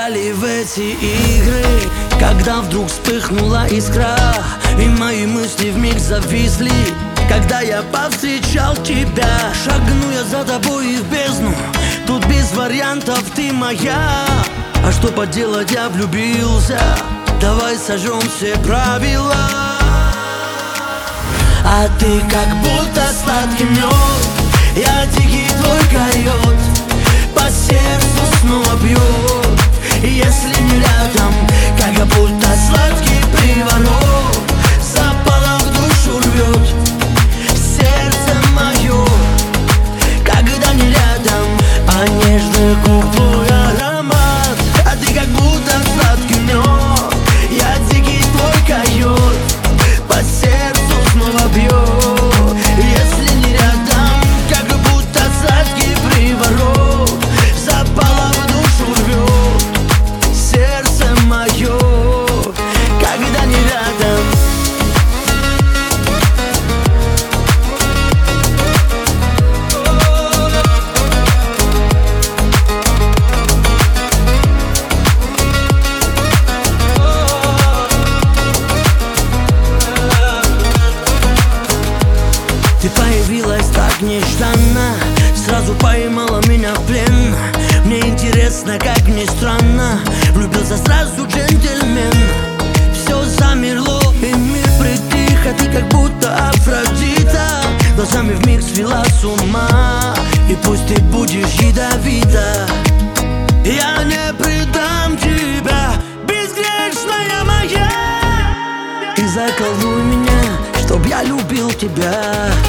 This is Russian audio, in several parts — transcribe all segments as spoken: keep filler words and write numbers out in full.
играли в эти игры, когда вдруг вспыхнула искра, и мои мысли вмиг зависли, когда я повстречал тебя. Шагну я за тобой и в бездну, тут без вариантов ты моя. А что поделать, я влюбился, давай сожжем все правила. А ты как будто сладкий мед, я дикий твой койот, по сердцу снова бьет, если не рядом, как будто сладкий приворот, запала в душу рвет сердце мое, когда не рядом, а нежный губ твой аромат. А ты как будто сладкий мед, я дикий твой койот, по сердцу снова бьет, если не рядом, как будто сладкий приворот, запала в душу рвет сердце мое, когда не рядом. Ты появилась так нежданно, сразу поймала меня в плен. Мне интересно, как ни странно, влюбился сразу джентльмен. Все замерло, и мир притих, а ты как будто Афродита, глазами вмиг свела с ума, и пусть ты будешь ядовита, я не предам тебя, безгрешная моя. И заколдуй меня, чтоб я любил тебя.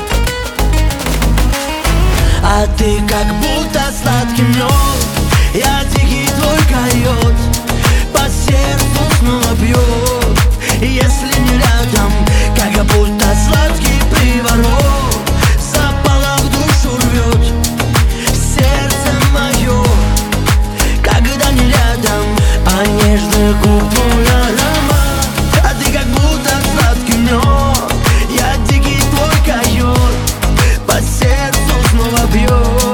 А ты как будто сладкий мед, я дикий твой койот, по сердцу снова бьет, если не рядом, как будто сладкий приворот, запала в душу рвет сердце мое, когда не рядом, а нежный губ твой аромат. А ты как будто сладкий мед, я дикий твой койот, по сердцу снова бьет.